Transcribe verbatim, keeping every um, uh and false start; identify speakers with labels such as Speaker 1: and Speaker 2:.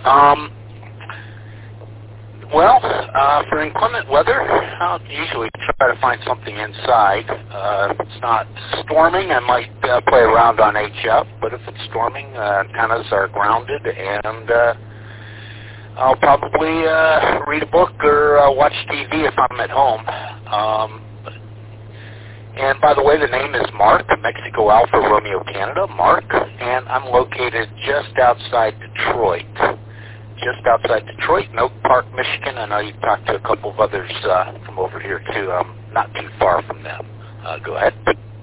Speaker 1: Um, well, uh, for inclement weather, I'll usually try to find something inside. Uh, if it's not storming, I might uh, play around on H F, but if it's storming, uh, antennas are grounded, and uh, I'll probably uh, read a book or uh, watch T V if I'm at home. Um, and by the way, the name is Mark, Mexico Alpha Romeo Canada, Mark, and I'm located just outside Detroit. Just outside Detroit, in Oak Park, Michigan. I know you've talked to a couple of others uh, from over here too. I'm not too far from them. Uh, go ahead.